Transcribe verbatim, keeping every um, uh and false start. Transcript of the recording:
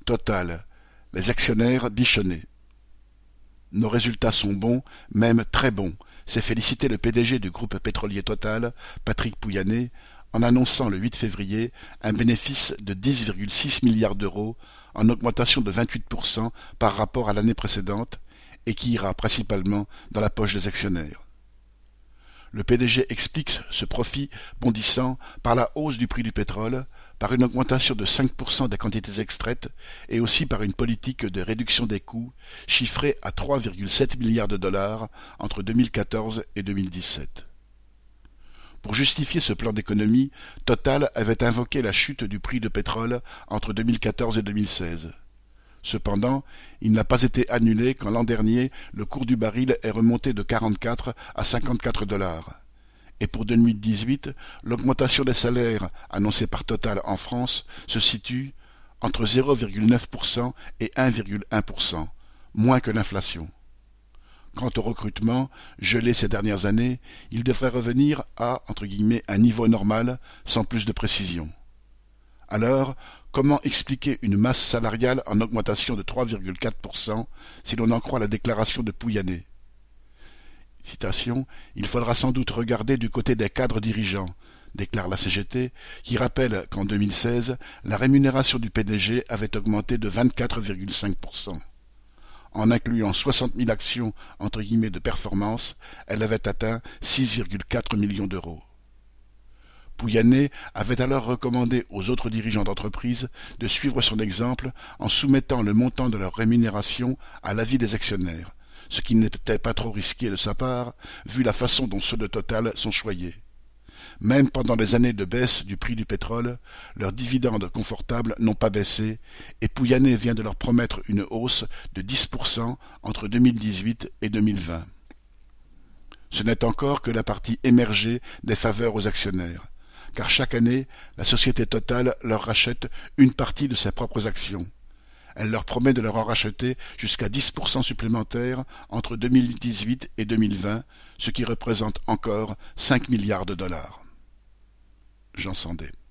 Total, les actionnaires bichonnés. Nos résultats sont bons, même très bons, s'est félicité le P D G du groupe pétrolier Total, Patrick Pouyanné, en annonçant le huit février un bénéfice de dix virgule six milliards d'euros, en augmentation de vingt-huit pour cent par rapport à l'année précédente, et qui ira principalement dans la poche des actionnaires. Le P D G explique ce profit bondissant par la hausse du prix du pétrole, par une augmentation de cinq pour cent des quantités extraites et aussi par une politique de réduction des coûts chiffrée à trois virgule sept milliards de dollars entre deux mille quatorze et deux mille dix-sept. Pour justifier ce plan d'économie, Total avait invoqué la chute du prix du pétrole entre deux mille quatorze et deux mille seize. Cependant, il n'a pas été annulé quand l'an dernier, le cours du baril est remonté de quarante-quatre à cinquante-quatre dollars. Et pour deux mille dix-huit, l'augmentation des salaires annoncée par Total en France se situe entre zéro virgule neuf pour cent et un virgule un pour cent, moins que l'inflation. Quant au recrutement, gelé ces dernières années, il devrait revenir à entre guillemets, un niveau normal, sans plus de précision. Alors, comment expliquer une masse salariale en augmentation de trois virgule quatre pour cent si l'on en croit la déclaration de Pouyanné? Citation, « Il faudra sans doute regarder du côté des cadres dirigeants », déclare la C G T, qui rappelle qu'en deux mille seize, la rémunération du P D G avait augmenté de vingt-quatre virgule cinq pour cent. En incluant soixante mille actions entre guillemets de performance, elle avait atteint six virgule quatre millions d'euros. Pouyanné avait alors recommandé aux autres dirigeants d'entreprise de suivre son exemple en soumettant le montant de leur rémunération à l'avis des actionnaires, ce qui n'était pas trop risqué de sa part, vu la façon dont ceux de Total sont choyés. Même pendant les années de baisse du prix du pétrole, leurs dividendes confortables n'ont pas baissé, et Pouyanné vient de leur promettre une hausse de dix pour cent entre deux mille dix-huit et deux mille vingt. Ce n'est encore que la partie émergée des faveurs aux actionnaires, car chaque année, la société Total leur rachète une partie de ses propres actions. Elle leur promet de leur en racheter jusqu'à dix pour cent supplémentaires entre deux mille dix-huit et deux mille vingt, ce qui représente encore cinq milliards de dollars. Jean Sandé.